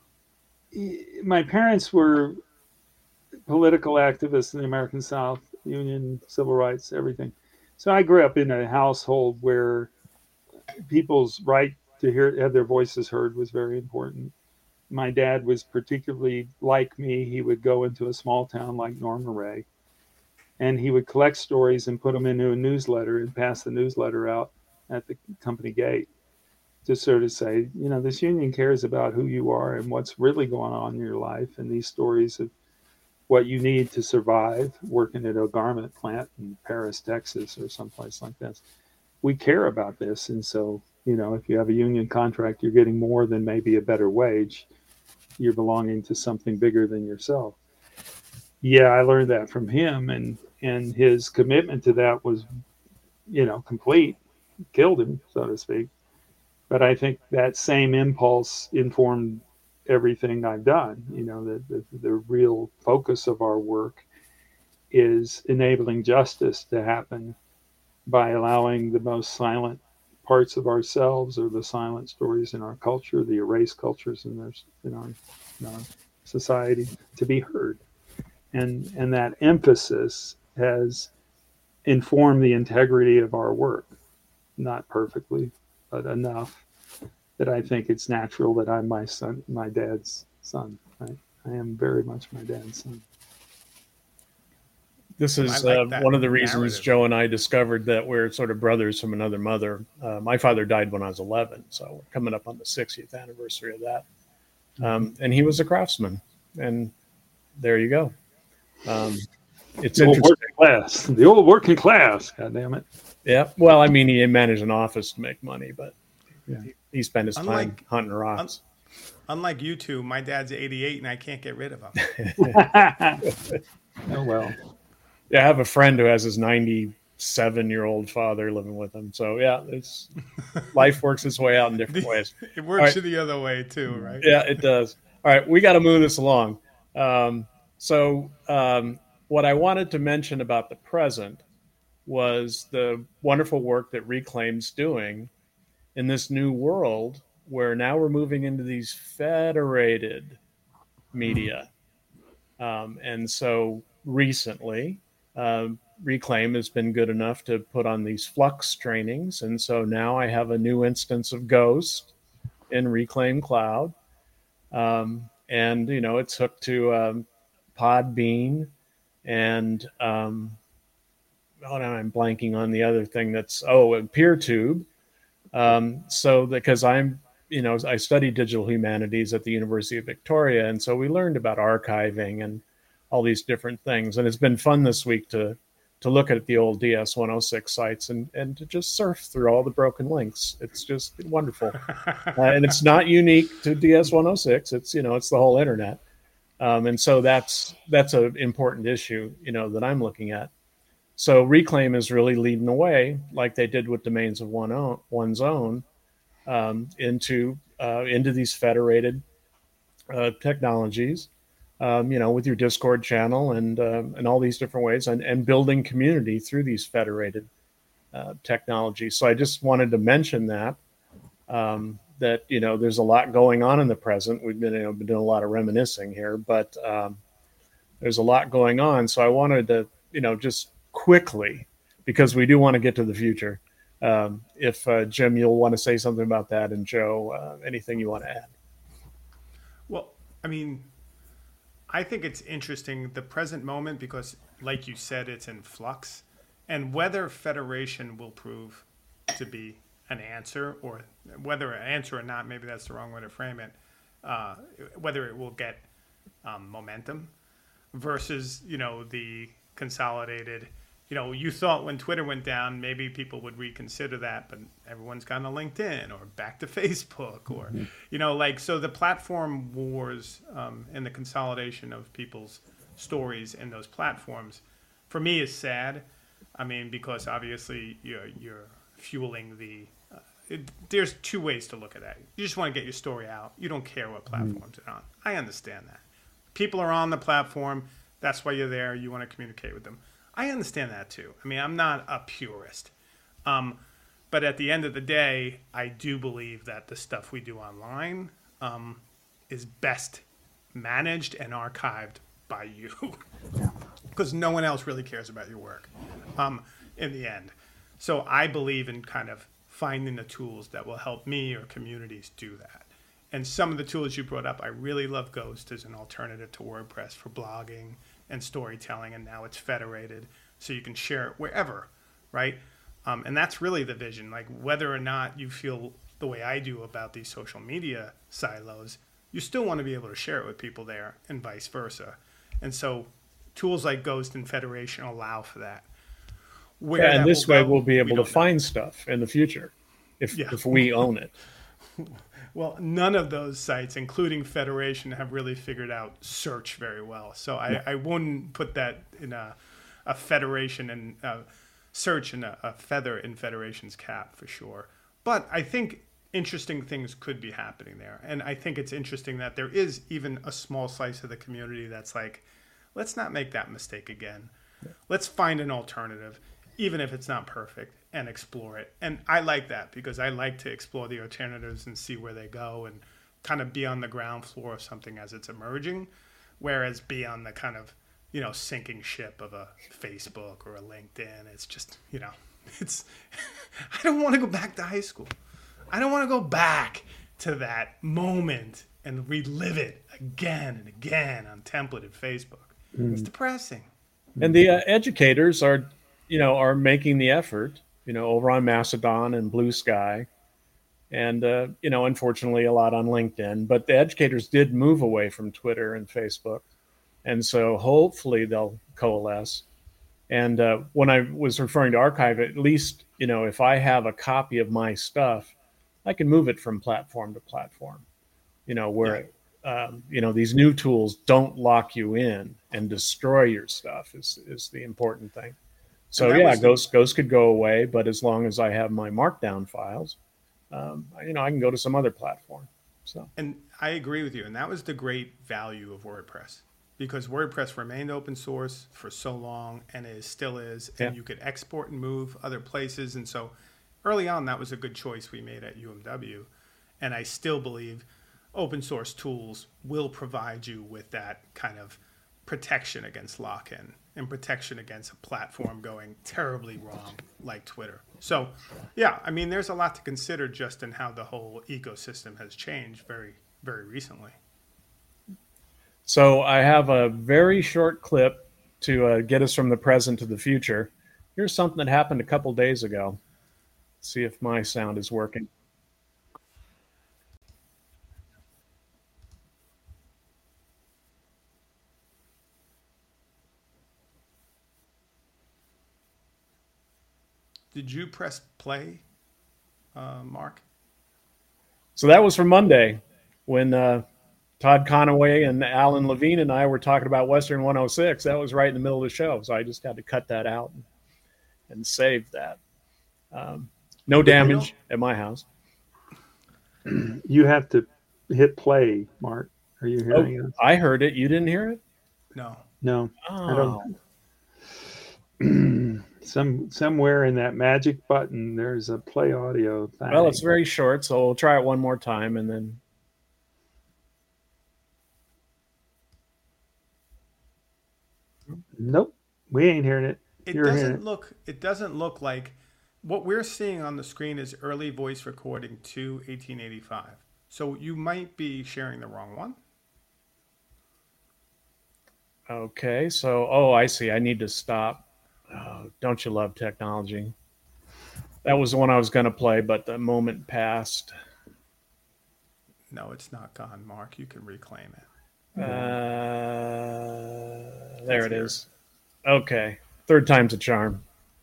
B: my parents were political activists in the American South, union, civil rights, everything. So I grew up in a household where people's right to hear have their voices heard was very important. My dad was particularly like me. He would go into a small town like Norma Ray, and he would collect stories and put them into a newsletter and pass the newsletter out at the company gate to sort of say, you know, this union cares about who you are and what's really going on in your life, and these stories of what you need to survive working at a garment plant in Paris, Texas, or someplace like this. We care about this. And so, you know, if you have a union contract, you're getting more than maybe a better wage. You're belonging to something bigger than yourself. Yeah, I learned that from him, and and his commitment to that was, you know, complete. Killed him, so to speak. But I think that same impulse informed everything I've done. You know, the, the, the real focus of our work is enabling justice to happen by allowing the most silent parts of ourselves, or the silent stories in our culture, the erased cultures in our, in our, in our society, to be heard. And, and that emphasis has informed the integrity of our work. Not perfectly, but enough that I think it's natural that I'm my son, my dad's son. Right? I am very much my dad's son.
A: This is
E: I
A: uh,
E: like that
A: one of the reasons
E: narrative.
A: Joe and I discovered that we're sort of brothers from another mother. Uh, my father died when I was eleven, so we're coming up on the sixtieth anniversary of that. Um, and he was a craftsman, and there you go. Um, it's
B: The old
A: interesting.
B: working class. The old working class. God damn it.
A: Yeah. Well, I mean, he managed an office to make money, but
B: Yeah.
A: he, he spent his time
E: Unlike-
A: hunting rocks.
E: Unlike you two, my dad's eighty-eight and I can't get rid of him.
B: Oh well.
A: Yeah, I have a friend who has his ninety-seven-year-old father living with him. So yeah, it's life works its way out in different ways.
E: It works
A: All right.
E: the other way too, right?
A: Yeah, it does. All right, we got to move this along. Um, so um, what I wanted to mention about the present was the wonderful work that Reclaim's doing in this new world where now we're moving into these federated media. Um, and so recently, uh, Reclaim has been good enough to put on these Flux trainings. And so now I have a new instance of Ghost in Reclaim Cloud. Um, and, you know, it's hooked to um, Podbean and, um, oh, now I'm blanking on the other thing that's, oh, and PeerTube. Um, so because I'm, you know, I studied digital humanities at the University of Victoria. And so we learned about archiving and all these different things. And it's been fun this week to to look at the old D S one oh six sites and, and to just surf through all the broken links. It's just wonderful. uh, and it's not unique to D S one oh six. It's, you know, it's the whole internet. Um, and so that's that's an important issue, you know, that I'm looking at. So Reclaim is really leading the way, like they did with Domains of one own, One's Own, um, into uh, into these federated uh, technologies, um, you know, with your Discord channel and uh, and all these different ways, and, and building community through these federated uh, technologies. So I just wanted to mention that um, that you know there's a lot going on in the present. We've been, you know, been doing a lot of reminiscing here, but um, there's a lot going on. So I wanted to you know just quickly, because we do want to get to the future. Um, if uh, Jim, you'll want to say something about that, and Joe, uh, anything you want to add?
E: Well, I mean, I think it's interesting, the present moment, because like you said, it's in flux, and whether federation will prove to be an answer, or whether an answer or not, maybe that's the wrong way to frame it, uh, whether it will get um, momentum versus, you know, the consolidated, you know, you thought when Twitter went down, maybe people would reconsider that, but everyone's gone to LinkedIn or back to Facebook or, mm-hmm. you know, like, so the platform wars um, and the consolidation of people's stories in those platforms, for me, is sad. I mean, because obviously you're, you're fueling the, uh, it, there's two ways to look at that. You just want to get your story out. You don't care what platforms mm-hmm. it's on. I understand that. People are on the platform. That's why you're there. You want to communicate with them. I understand that too. I mean, I'm not a purist. Um, but at the end of the day, I do believe that the stuff we do online um, is best managed and archived by you. Because no one else really cares about your work um, in the end. So I believe in kind of finding the tools that will help me or communities do that. And some of the tools you brought up, I really love Ghost as an alternative to WordPress for blogging and storytelling, and now it's federated, so you can share it wherever, right? Um, and that's really the vision. Like, whether or not you feel the way I do about these social media silos, you still want to be able to share it with people there, and vice versa. And so tools like Ghost and Federation allow for that. Where
A: yeah, and
E: that
A: this
E: will
A: way
E: go,
A: we'll be able
E: we
A: to
E: don't
A: find
E: know.
A: stuff in the future if
E: Yeah.
A: if we own it.
E: Well, none of those sites, including Federation, have really figured out search very well. So I, I wouldn't put that in a, a Federation and uh, search in a, a feather in Federation's cap for sure. But I think interesting things could be happening there. And I think it's interesting that there is even a small slice of the community that's like, let's not make that mistake again. Yeah. Let's find an alternative, even if it's not perfect, and explore it. And I like that, because I like to explore the alternatives and see where they go and kind of be on the ground floor of something as it's emerging, whereas be on the kind of, you know, sinking ship of a Facebook or a LinkedIn. It's just, you know, it's, I don't want to go back to high school. I don't want to go back to that moment and relive it again and again on templated Facebook. Mm. It's depressing.
A: And the uh, educators are, you know, are making the effort, you know, over on Mastodon and Blue Sky. And, uh, you know, unfortunately, a lot on LinkedIn. But the educators did move away from Twitter and Facebook. And so hopefully they'll coalesce. And uh, when I was referring to archive, at least, you know, if I have a copy of my stuff, I can move it from platform to platform, you know, where, yeah. um, you know, these new tools don't lock you in and destroy your stuff is, is the important thing. So, yeah, Ghost, the... Ghost could go away. But as long as I have my markdown files, Um, you know, I can go to some other platform. So,
E: and I agree with you. And that was the great value of WordPress, because WordPress remained open source for so long, and it still is. And yeah. you could export and move other places. And so early on, that was a good choice we made at U M W. And I still believe open source tools will provide you with that kind of protection against lock-in and protection against a platform going terribly wrong like Twitter. So, yeah, I mean, there's a lot to consider just in how the whole ecosystem has changed very, very recently.
A: So I have a very short clip to uh, get us from the present to the future. Here's something that happened a couple days ago. Let's see if my sound is working.
E: Did you press play, uh, Mark?
A: So that was from Monday when uh, Todd Conaway and Alan Levine and I were talking about Western one oh six. That was right in the middle of the show. So I just had to cut that out and, and save that. Um, no damage at my house.
B: You have to hit play, Mark. Are you hearing
A: oh,
B: us?
A: I heard it. You didn't hear it?
E: No.
B: No.
A: Oh.
B: I don't. Some somewhere in that magic button, there's a play audio thing.
A: Well, it's very short, so we'll try it one more time, and then.
B: Nope, we ain't hearing it.
E: It
B: You're
E: doesn't
B: it.
E: look. It doesn't look like what we're seeing on the screen is early voice recording to eighteen eighty-five. So you might be sharing the wrong one.
A: Okay, so oh, I see. I need to stop. Oh, don't you love technology? That was the one I was going to play, but the moment passed.
E: No, it's not gone, Mark. You can reclaim it.
A: Uh, there it is. Okay, third time's a charm.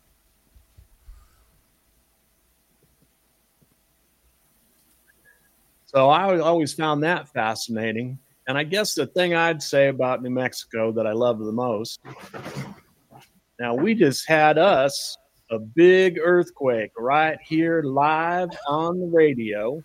A: So I always found that fascinating. And I guess the thing I'd say about New Mexico that I love the most. Now, we just had us a big earthquake right here live on the radio.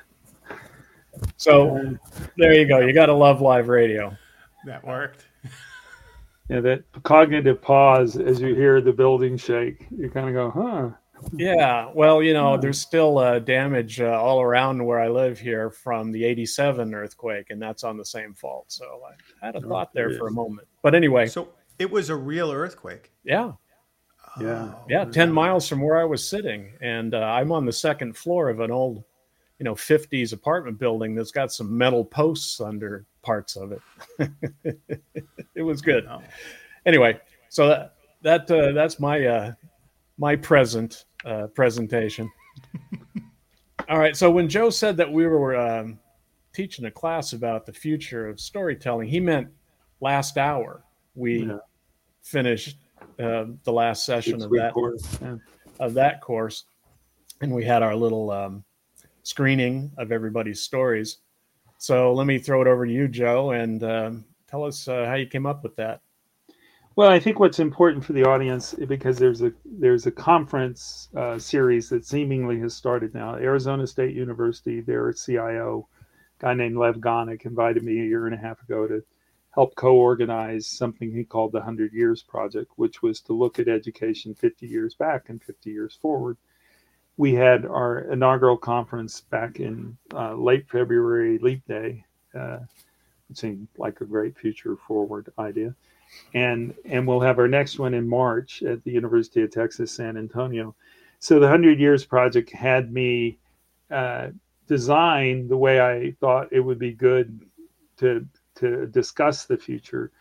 A: So there you go. You got to love live radio.
E: That worked.
B: Yeah, that cognitive pause as you hear the building shake. You kind of go, huh?
A: Yeah. Well, you know, there's still uh, damage uh, all around where I live here from the eighty-seven earthquake, and that's on the same fault. So I had a thought there for a moment. But anyway.
E: So it was a real earthquake.
A: Yeah.
B: Yeah.
A: Yeah. ten miles from where I was sitting. And uh, I'm on the second floor of an old, you know, fifties apartment building that's got some metal posts under parts of it. It was good. Oh. Anyway, so that, that uh, that's my uh, my present uh, presentation. All right. So when Joe said that we were um, teaching a class about the future of storytelling, he meant last hour. We yeah. finished uh, the last session of that
B: course. Yeah.
A: of that course, and we had our little um, screening of everybody's stories. So let me throw it over to you, Joe, and um, tell us uh, how you came up with that.
B: Well, I think what's important for the audience, because there's a there's a conference uh, series that seemingly has started now. Arizona State University, their C I O, a guy named Lev Gonick, invited me a year and a half ago to help co-organize something he called the one hundred Years Project, which was to look at education fifty years back and fifty years forward. We had our inaugural conference back in uh, late February, Leap Day. Uh, it seemed like a great future forward idea. And and we'll have our next one in March at the University of Texas, San Antonio. So the one hundred Years Project had me uh, design the way I thought it would be good to to discuss the future.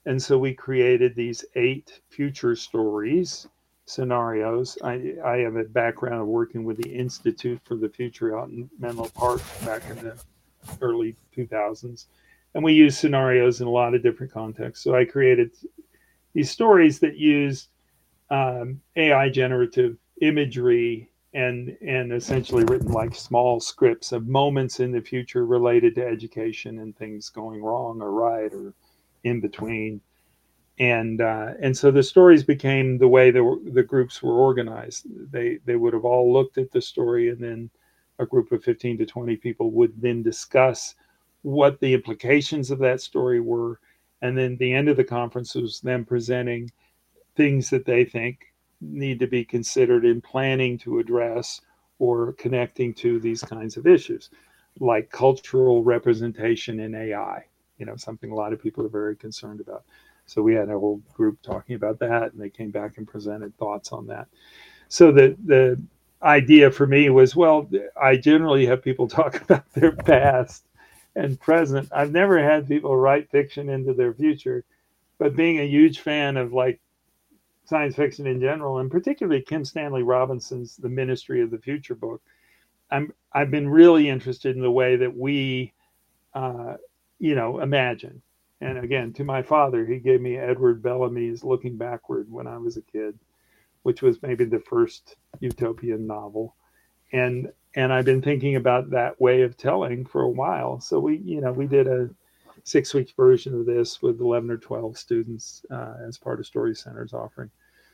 B: And so we created these eight future stories, scenarios. I, I have a background of working with the Institute for the Future out in Menlo Park back in the early two thousands. And we use scenarios in a lot of different contexts. So I created these stories that used um, A I generative imagery and and essentially written like small scripts of moments in the future related to education and things going wrong or right or in between. And uh, and so the stories became the way the the groups were organized. They they would have all looked at the story, and then a group of fifteen to twenty people would then discuss what the implications of that story were. And then the end of the conference was them presenting things that they think need to be considered in planning to address or connecting to these kinds of issues, like cultural representation in A I, you know, something a lot of people are very concerned about. So we had a whole group talking about that, and they came back and presented thoughts on that. So the the idea for me was, well, I generally have people talk about their past and present. I've never had people write fiction into their future, but being a huge fan of like science fiction in general, and particularly Kim Stanley Robinson's The Ministry of the Future book, I'm I've been really interested in the way that we, uh, you know, imagine. And again, to my father, he gave me Edward Bellamy's Looking Backward when I was a kid, which was maybe the first utopian novel. And and I've been thinking about that way of telling for a while. So we, you know, we did a six-week version of this with eleven or twelve students uh, as part of Story Center's offering.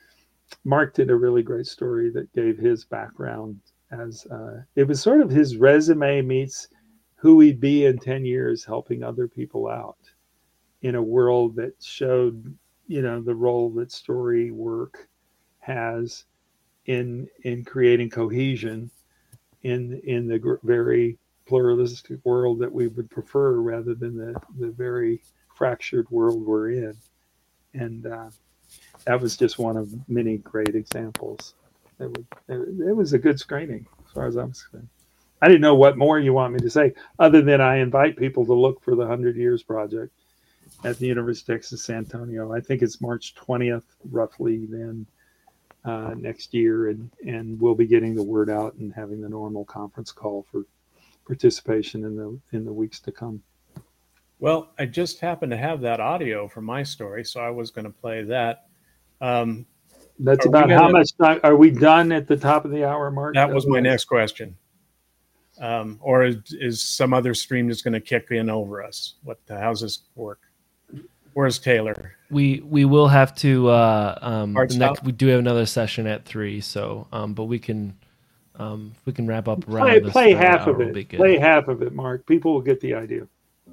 B: Mark did a really great story that gave his background as, uh, it was sort of his resume meets who he'd be in ten years helping other people out in a world that showed, you know, the role that story work has in in creating cohesion in in the gr- very pluralistic world that we would prefer rather than the, the very fractured world we're in. And uh, that was just one of many great examples. It was, it, it was a good screening as far as I'm concerned. I didn't know what more you want me to say, other than I invite people to look for the one hundred Years Project at the University of Texas, San Antonio. I think it's March twentieth, roughly, then uh, next year. And, and we'll be getting the word out and having the normal conference call for participation in the in the weeks to come.
A: Well, I just happened to have that audio from my story, so I was going to play that. Um,
B: That's
A: are
B: about
A: we
B: how
A: gonna-
B: much time are we done at the top of the hour, Mark?
A: That was my next question. Um, or is, is some other stream just going to kick in over us? What? How's this work? Where's Taylor?
G: We we will have to. Uh, um,
A: Hard
G: the next,
A: stop?
G: we do have another session at three, so um, but we can um, we can wrap up around
B: Play,
G: this
B: play
G: third
B: half
G: hour
B: of
G: will be
B: it.
G: good.
B: Play half of it, Mark. People will get the idea.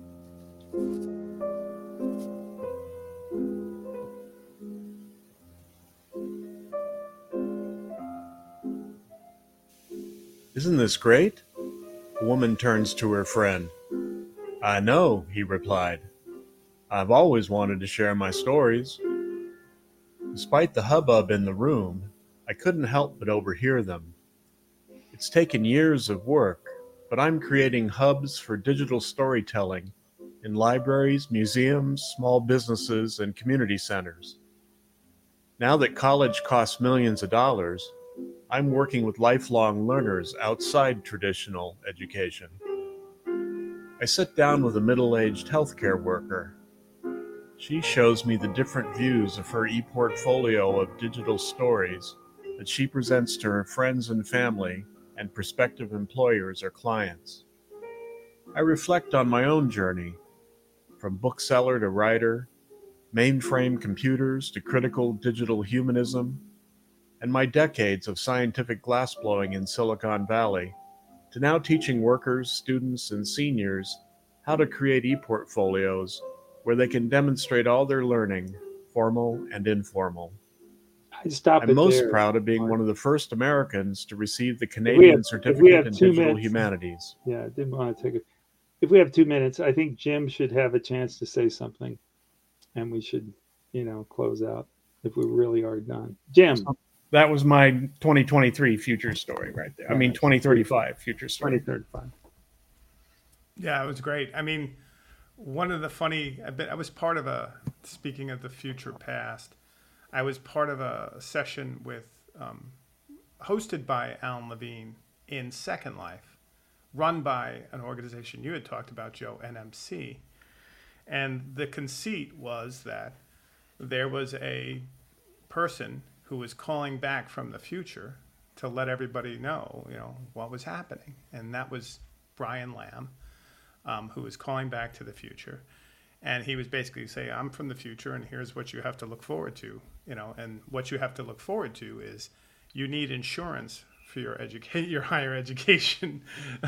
A: Isn't this great? A woman turns to her friend. I know, he replied. I've always wanted to share my stories. Despite the hubbub in the room, I couldn't help but overhear them. It's taken years of work, but I'm creating hubs for digital storytelling in libraries, museums, small businesses, and community centers. Now that college costs millions of dollars, I'm working with lifelong learners outside traditional education. I sit down with a middle-aged healthcare worker. She shows me the different views of her e-portfolio of digital stories that she presents to her friends and family and prospective employers or clients. I reflect on my own journey, from bookseller to writer, mainframe computers to critical digital humanism, and my decades of scientific glassblowing in Silicon Valley, to now teaching workers, students, and seniors how to create e-portfolios where they can demonstrate all their learning, formal and informal.
B: I'd stop
A: I'm
B: it
A: most
B: there.
A: proud of being
B: Mark.
A: one of the first Americans to receive the
B: we
A: Canadian
B: have- if we
A: Certificate
B: have
A: in
B: two
A: Digital
B: minutes-
A: Humanities.
B: Yeah, I didn't want to take it. If we have two minutes, I think Jim should have a chance to say something, and we should, you know, close out if we really are done. Jim,
A: That was my twenty twenty-three future story right there. I mean, twenty thirty-five future story.
B: twenty thirty-five.
E: Yeah, it was great. I mean, one of the funny, I bet I was part of a speaking of the future past, I was part of a session with, um, hosted by Alan Levine in Second Life, run by an organization you had talked about, Joe, N M C. And the conceit was that there was a person who was calling back from the future to let everybody know, you know, what was happening. And that was Brian Lamb, um, who was calling back to the future. And he was basically saying, I'm from the future, and here's what you have to look forward to, you know, and what you have to look forward to is you need insurance for your educate your higher education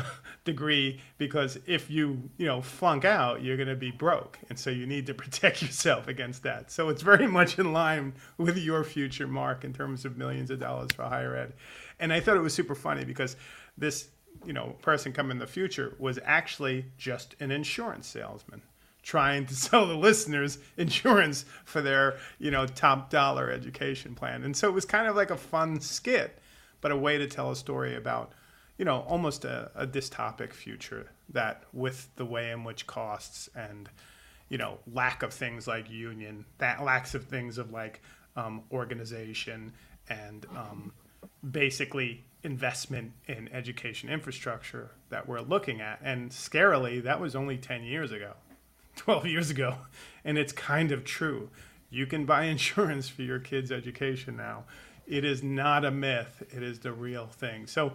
E: degree, because if you you know flunk out, you're going to be broke, and so you need to protect yourself against that. So it's very much in line with your future, Mark, in terms of millions of dollars for higher ed. And I thought it was super funny because this you know person coming in the future was actually just an insurance salesman trying to sell the listeners insurance for their you know top dollar education plan. And so it was kind of like a fun skit, but a way to tell a story about, you know, almost a, a dystopic future that with the way in which costs and, you know, lack of things like union, that lacks of things of like um, organization and um, basically investment in education infrastructure that we're looking at. And scarily, that was only ten years ago, twelve years ago. And it's kind of true. You can buy insurance for your kids' education now. It is not a myth. It is the real thing. So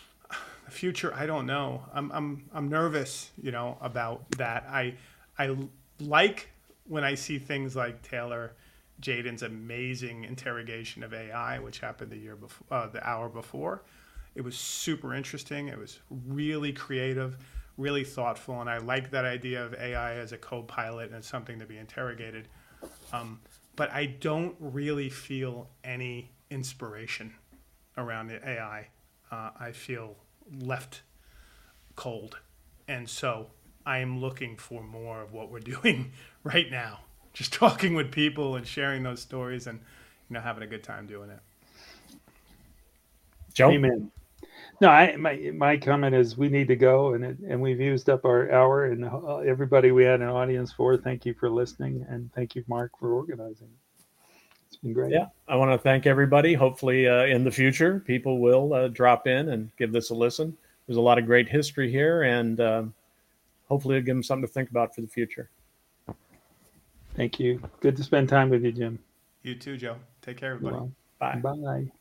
E: the future, I don't know. I'm I'm I'm nervous, you know, about that. I I like when I see things like Taylor Jaden's amazing interrogation of A I, which happened the year before, uh, the hour before. It was super interesting. It was really creative, really thoughtful, and I like that idea of A I as a co-pilot and something to be interrogated. Um, but I don't really feel any inspiration around the A I. Uh, I feel left cold. And so I am looking for more of what we're doing right now. Just talking with people and sharing those stories and, you know, having a good time doing it.
A: Joe?
B: Amen. No, I, my my comment is we need to go, and it, and we've used up our hour. And uh, everybody we had an audience for, thank you for listening, and thank you, Mark, for organizing. It's been great.
A: Yeah, I want to thank everybody. Hopefully, uh, in the future, people will uh, drop in and give this a listen. There's a lot of great history here, and um, hopefully, it'll give them something to think about for the future.
B: Thank you. Good to spend time with you, Jim.
E: You too, Joe. Take care, everybody.
B: Well,
A: Bye.
B: bye.